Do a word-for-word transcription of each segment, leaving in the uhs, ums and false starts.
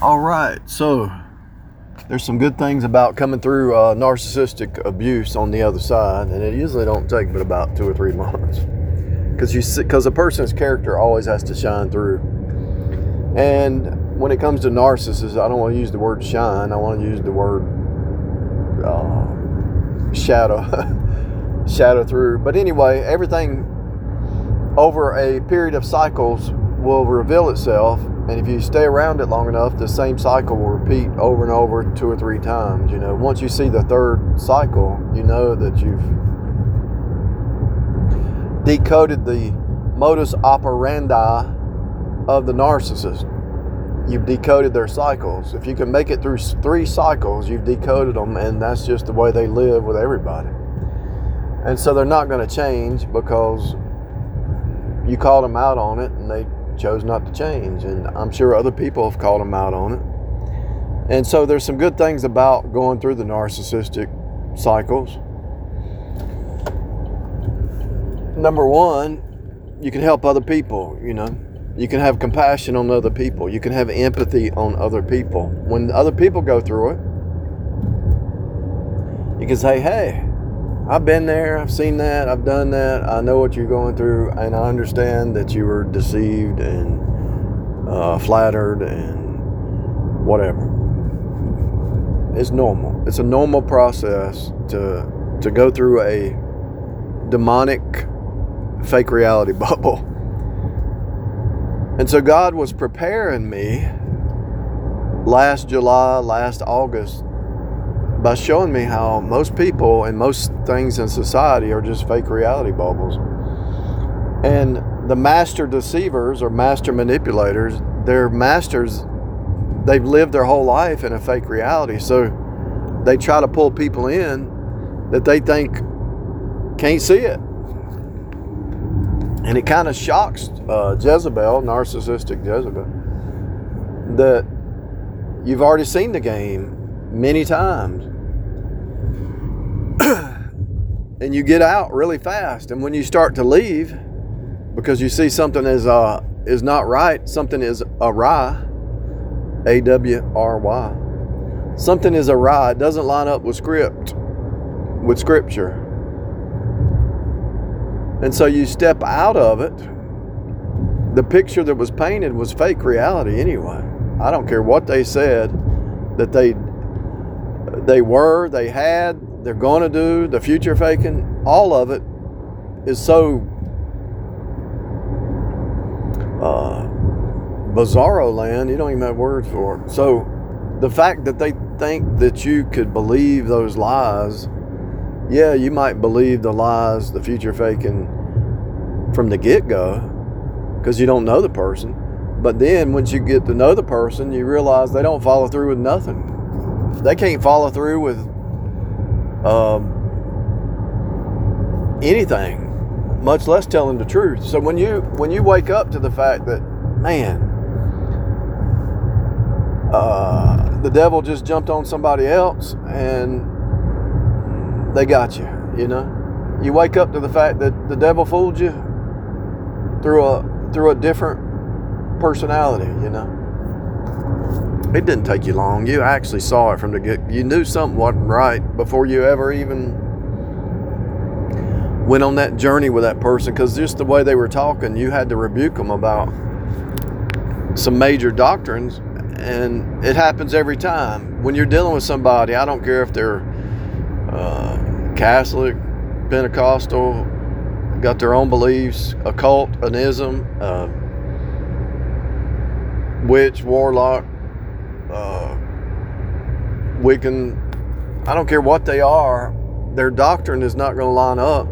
All right, so there's some good things about coming through uh, narcissistic abuse on the other side, and it usually don't take but about two or three months, because you because a person's character always has to shine through. And when it comes to narcissists, I don't want to use the word shine. I want to use the word uh, shadow, shadow through. But anyway, everything over a period of cycles will reveal itself. And if you stay around it long enough, the same cycle will repeat over and over two or three times. You know, once you see the third cycle, you know that you've decoded the modus operandi of the narcissist. You've decoded their cycles. If you can make it through three cycles, you've decoded them, and that's just the way they live with everybody. And so they're not going to change because you called them out on it, and they chose not to change. And I'm sure other people have called them out on it. And so there's some good things about going through the narcissistic cycles. Number one, you can help other people, you know. You can have compassion on other people. You can have empathy on other people. When other people go through it, you can say, hey, I've been there, I've seen that, I've done that, I know what you're going through, and I understand that you were deceived and uh, flattered and whatever. It's normal. It's a normal process to to go through a demonic fake reality bubble. And so God was preparing me last July, last August, by showing me how most people and most things in society are just fake reality bubbles. And the master deceivers or master manipulators, they're masters, they've lived their whole life in a fake reality. So they try to pull people in that they think can't see it. And it kind of shocks uh, Jezebel, narcissistic Jezebel, that you've already seen the game many times. And you get out really fast. And when you start to leave, because you see something is uh is not right, something is awry, A W R Y. Something is awry. It doesn't line up with script, with scripture. And so you step out of it. The picture that was painted was fake reality anyway. I don't care what they said that they they were, they had, they're going to do, the future faking, all of it is so uh, bizarro land, you don't even have words for it. So the fact that they think that you could believe those lies, yeah, you might believe the lies, the future faking from the get-go because you don't know the person. But then once you get to know the person, you realize they don't follow through with nothing. They can't follow through with um, anything, much less telling the truth. So when you when you wake up to the fact that, man, uh, the devil just jumped on somebody else and they got you, you know. You wake up to the fact that the devil fooled you through a through a different personality, you know. It didn't take you long. You actually saw it from the get. You knew something wasn't right before you ever even went on that journey with that person, because just the way they were talking, you had to rebuke them about some major doctrines. And it happens every time when you're dealing with somebody. I don't care if they're uh, Catholic, Pentecostal, got their own beliefs, occult, an ism, uh, witch, warlock, uh, Wiccan. I don't care what they are. Their doctrine is not going to line up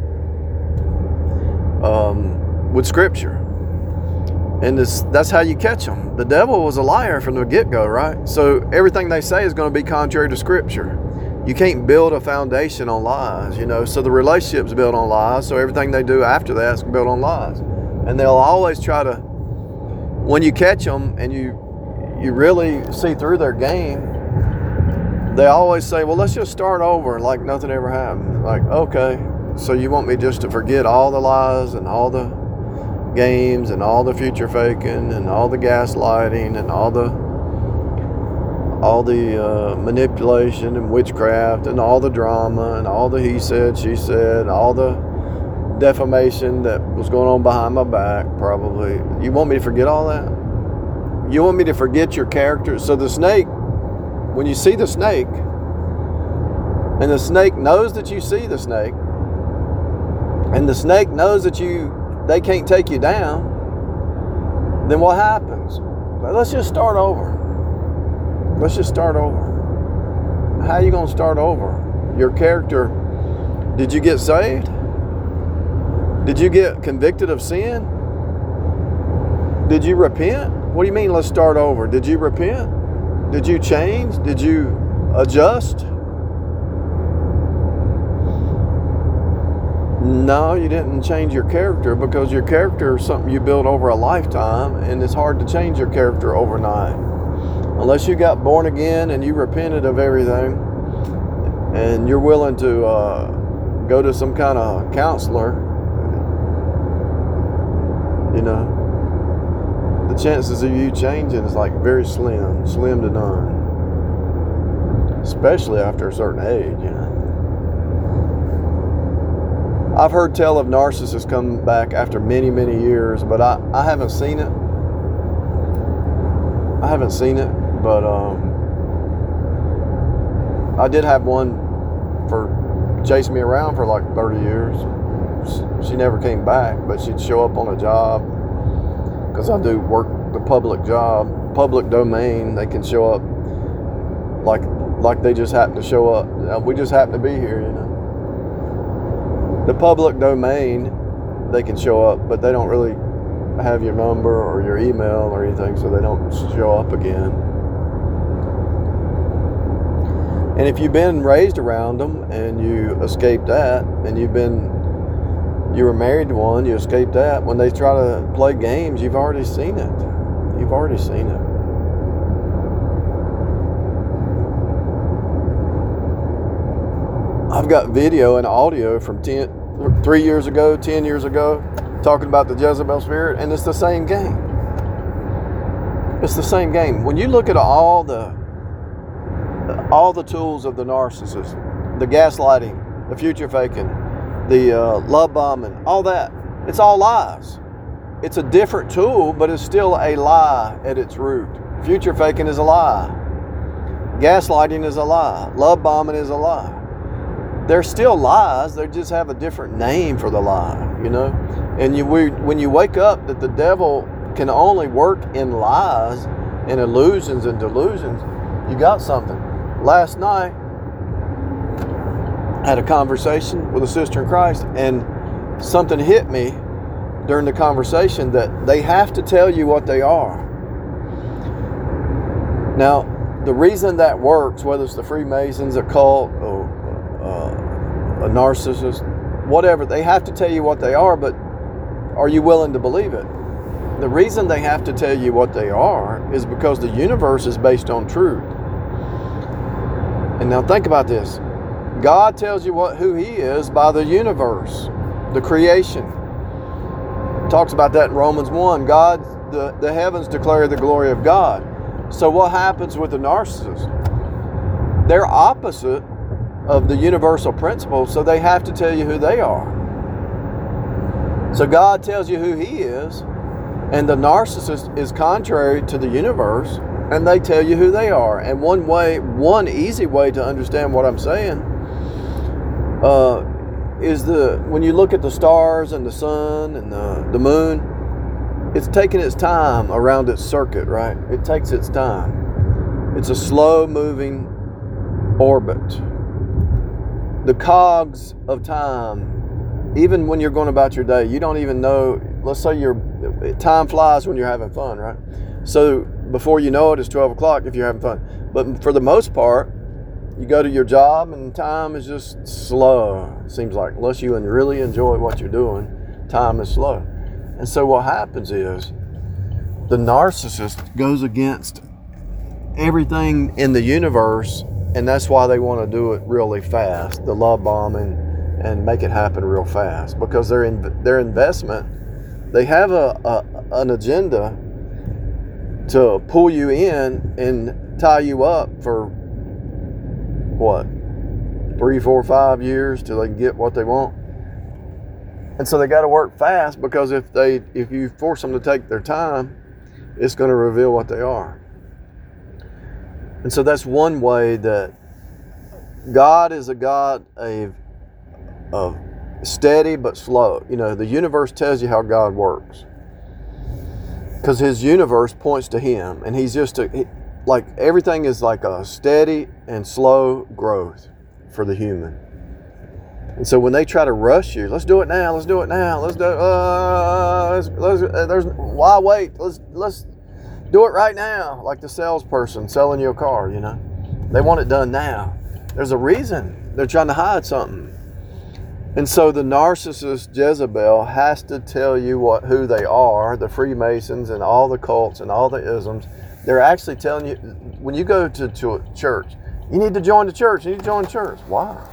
um, with Scripture. And this, that's how you catch them. The devil was a liar from the get-go, right? So everything they say is going to be contrary to Scripture. You can't build a foundation on lies, you know. So the relationship's built on lies. So everything they do after that is built on lies. And they'll always try to, when you catch them and you you really see through their game, they always say, well, let's just start over like nothing ever happened. Like, okay, so you want me just to forget all the lies and all the games and all the future faking and all the gaslighting and all the all the uh, manipulation and witchcraft and all the drama and all the he said, she said, all the defamation that was going on behind my back, probably. You want me to forget all that? You want me to forget your character? So the snake, when you see the snake, and the snake knows that you see the snake, and the snake knows that you they can't take you down, then what happens? Let's just start over. Let's just start over. How are you going to start over? Your character, did you get saved? Did you get convicted of sin? Did you repent? What do you mean, let's start over? Did you repent? Did you change? Did you adjust? No, you didn't change your character, because your character is something you build over a lifetime, and it's hard to change your character overnight. Unless you got born again and you repented of everything, and you're willing to uh, go to some kind of counselor, you know, the chances of you changing is like very slim, slim to none. Especially after a certain age, you know. I've heard tell of narcissists come back after many, many years, but I, I haven't seen it. I haven't seen it, but um, I did have one for chase me around for like thirty years. She never came back, but she'd show up on a job, because I do work the public job, public domain. They can show up like like they just happen to show up. We just happen to be here, you know. The public domain, they can show up, but they don't really have your number or your email or anything, so they don't show up again. And if you've been raised around them and you escaped that, and you've been, you were married to one, you escaped that, when they try to play games, you've already seen it. You've already seen it. I've got video and audio from ten, three years ago, ten years ago, talking about the Jezebel spirit, and it's the same game. It's the same game. When you look at all the all the tools of the narcissist, the gaslighting, the future faking, the uh, love bombing, all that, it's all lies. It's a different tool, but it's still a lie at its root. Future faking is a lie. Gaslighting is a lie. Love bombing is a lie. They're still lies. They just have a different name for the lie, you know. And you, we, when you wake up that the devil can only work in lies and illusions and delusions, you got something. Last night, I had a conversation with a sister in Christ, and something hit me during the conversation that they have to tell you what they are. Now, the reason that works, whether it's the Freemasons, a cult, or uh, a narcissist, whatever, they have to tell you what they are, but are you willing to believe it? The reason they have to tell you what they are is because the universe is based on truth. And now think about this. God tells you what who He is by the universe, the creation. It talks about that in Romans one. God, the, the heavens declare the glory of God. So what happens with the narcissist? They're opposite of the universal principle, so they have to tell you who they are. So God tells you who He is, and the narcissist is contrary to the universe, and they tell you who they are. And one way, one easy way to understand what I'm saying uh, is the when you look at the stars and the sun and the, the moon, it's taking its time around its circuit, right? It takes its time. It's a slow-moving orbit. The cogs of time, even when you're going about your day, you don't even know. Let's say your time flies when you're having fun, right? So before you know it, it's twelve o'clock if you're having fun. But for the most part, you go to your job and time is just slow. It seems like, unless you really enjoy what you're doing, time is slow. And so what happens is the narcissist goes against everything in the universe, and that's why they want to do it really fast, the love bombing, and make it happen real fast, because their, in, their investment, they have a, a an agenda to pull you in and tie you up for what, three, four, five years till they can get what they want. And so they got to work fast, because if they if you force them to take their time, it's going to reveal what they are. And so that's one way that God is a God of, of steady but slow. You know, the universe tells you how God works, because his universe points to him, and he's just a, he, like everything is like a steady and slow growth for the human. And so when they try to rush you, let's do it now, let's do it now, let's do it, uh, let's, let's, uh, there's, why wait, let's, let's do it right now, like the salesperson selling you a car, you know. They want it done now. There's a reason. They're trying to hide something. And so the narcissist Jezebel has to tell you what who they are, the Freemasons and all the cults and all the isms. They're actually telling you, when you go to, to a church, you need to join the church, you need to join the church. Why?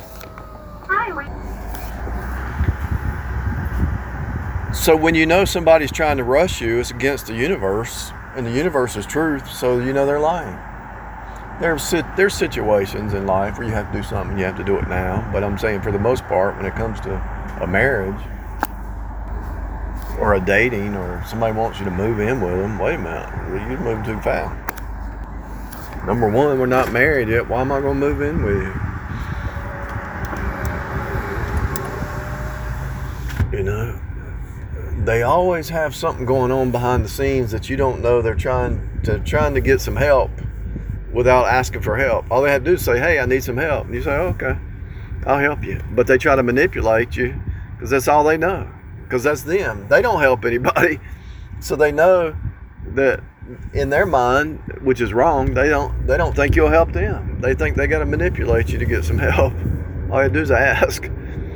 So when you know somebody's trying to rush you, it's against the universe, and the universe is truth, so you know they're lying. There's, there's situations in life where you have to do something, you have to do it now, but I'm saying for the most part, when it comes to a marriage or a dating, or somebody wants you to move in with them, wait a minute, you're moving too fast. Number one, we're not married yet, why am I going to move in with you? You know? They always have something going on behind the scenes that you don't know. They're trying to trying to get some help without asking for help. All they have to do is say, hey, I need some help. And you say, okay, I'll help you. But they try to manipulate you, because that's all they know, because that's them. They don't help anybody. So they know that in their mind, which is wrong, they don't they don't think you'll help them. They think they got to manipulate you to get some help. All you have to do is ask,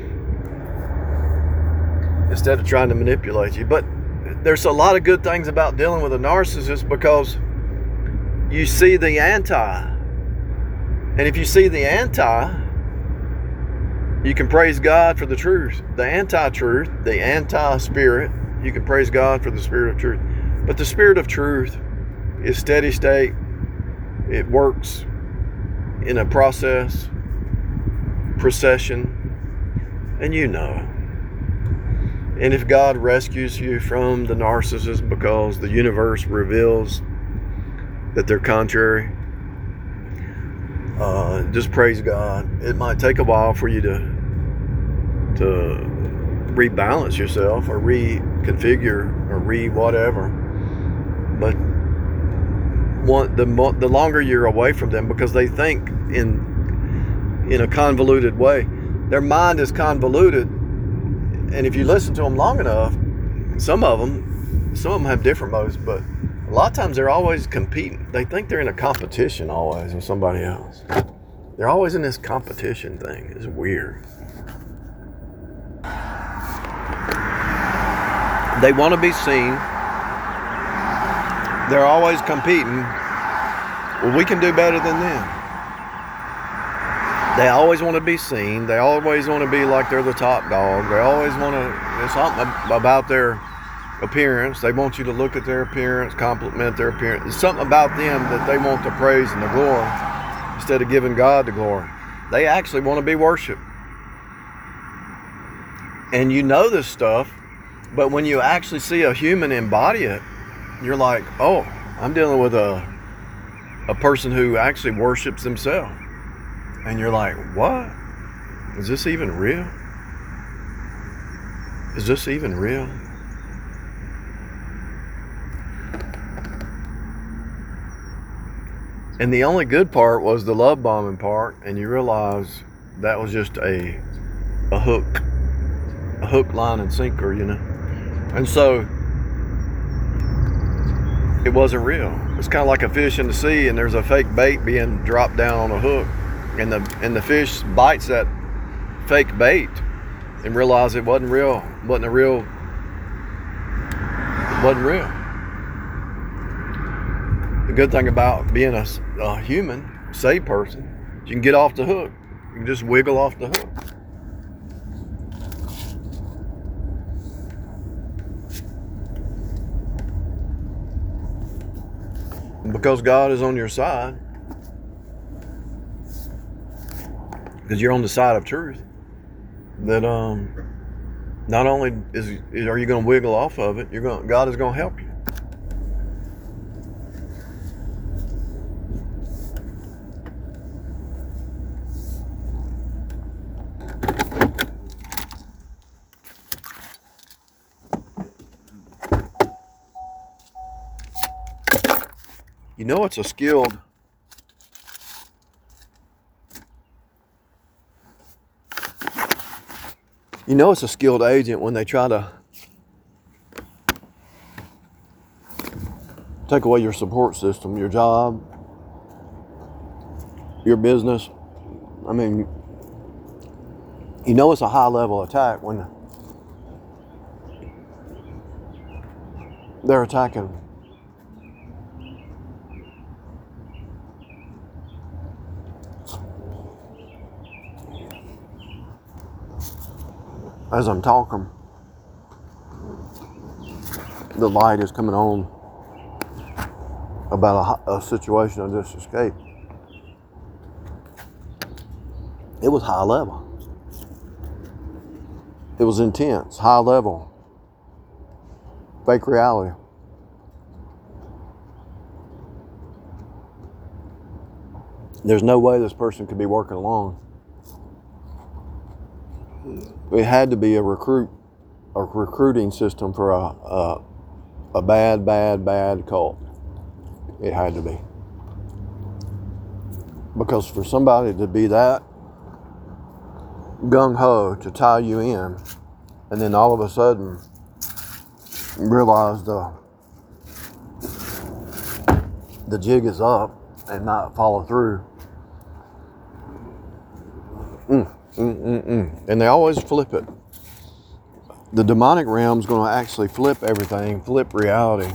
instead of trying to manipulate you. But there's a lot of good things about dealing with a narcissist, because you see the anti. And if you see the anti, you can praise God for the truth. The anti-truth, the anti-spirit, you can praise God for the spirit of truth. But the spirit of truth is steady state. It works in a process, procession, and you know. And if God rescues you from the narcissist because the universe reveals that they're contrary, uh, just praise God. It might take a while for you to to rebalance yourself, or reconfigure, or re whatever. But one, the the longer you're away from them, because they think in in a convoluted way. Their mind is convoluted. And if you listen to them long enough, some of them, some of them have different modes, but a lot of times they're always competing. They think they're in a competition always with somebody else. They're always in this competition thing. It's weird. They want to be seen. They're always competing. Well, we can do better than them. They always want to be seen. They always want to be like they're the top dog. They always want to, there's something about their appearance. They want you to look at their appearance, compliment their appearance. There's something about them that they want the praise and the glory instead of giving God the glory. They actually want to be worshiped. And you know this stuff, but when you actually see a human embody it, you're like, oh, I'm dealing with a, a person who actually worships themselves. And you're like, what? Is this even real? Is this even real? And the only good part was the love bombing part, and you realize that was just a a hook, a hook, line, and sinker, you know. And so it wasn't real. It's kind of like a fish in the sea, and there's a fake bait being dropped down on a hook. And the and the fish bites that fake bait and realize it wasn't real, wasn't a real, it wasn't real. The good thing about being a, a human, saved person, is you can get off the hook. You can just wiggle off the hook. because God is on your side, because you're on the side of truth, that um, not only is, is are you going to wiggle off of it, you're going God is going to help you. You know it's a skilled You know it's a skilled agent when they try to take away your support system, your job, your business. I mean, you know it's a high level attack when they're attacking. As I'm talking, the light is coming on about a, a situation I just escaped. It was high level. It was intense, high level, fake reality. There's no way this person could be working alone. It had to be a recruit, a recruiting system for a, a, a bad, bad, bad cult. It had to be. Because for somebody to be that gung-ho to tie you in, and then all of a sudden realize the, the jig is up and not follow through. Mm. Mm-mm-mm. And they always flip it. The demonic realm's going to actually flip everything, flip reality.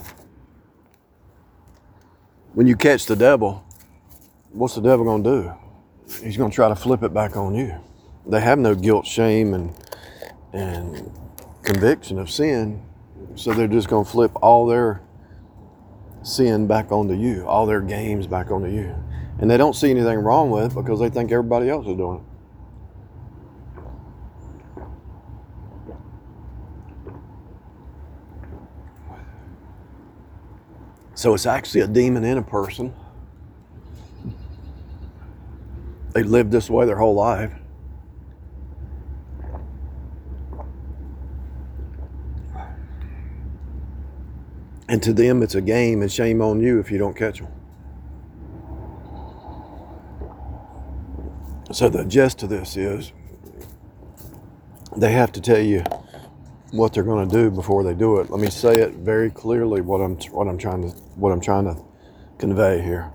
When you catch the devil, what's the devil going to do? He's going to try to flip it back on you. They have no guilt, shame, and and conviction of sin, so they're just going to flip all their sin back onto you, all their games back onto you. And they don't see anything wrong with it because they think everybody else is doing it. So it's actually a demon in a person. They lived this way their whole life. And to them it's a game, and shame on you if you don't catch them. So the gist of this is they have to tell you what they're going to do before they do it. Let me say it very clearly what I'm what I'm trying to what I'm trying to convey here.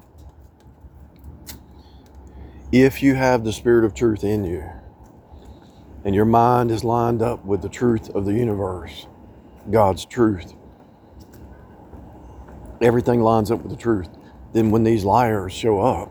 If you have the spirit of truth in you and your mind is lined up with the truth of the universe, God's truth, everything lines up with the truth, then when these liars show up,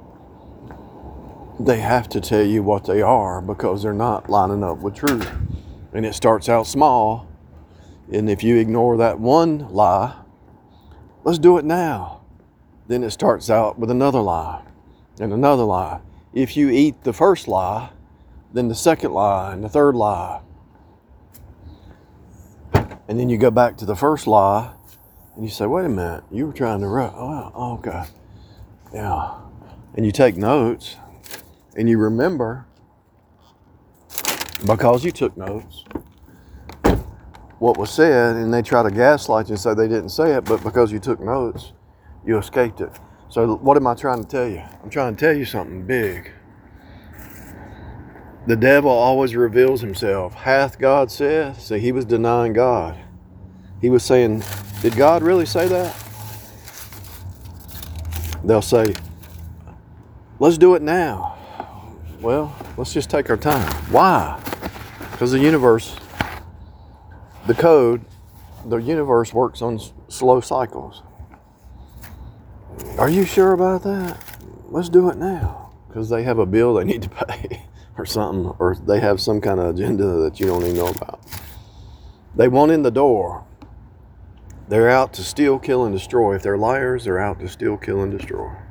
they have to tell you what they are because they're not lining up with truth. And it starts out small. And if you ignore that one lie, let's do it now. Then it starts out with another lie and another lie. If you eat the first lie, then the second lie and the third lie. And then you go back to the first lie and you say, wait a minute, you were trying to, ru- oh, okay. Yeah. And you take notes and you remember, because you took notes, what was said, and they try to gaslight you and say they didn't say it, but because you took notes, you escaped it. So what am I trying to tell you? I'm trying to tell you something big. The devil always reveals himself. Hath God said? See, he was denying God. He was saying, did God really say that? They'll say, let's do it now. Well, let's just take our time. Why? Because the universe, the code, the universe works on s- slow cycles. Are you sure about that? Let's do it now. Because they have a bill they need to pay or something, or they have some kind of agenda that you don't even know about. They want in the door. They're out to steal, kill, and destroy. If they're liars, they're out to steal, kill, and destroy.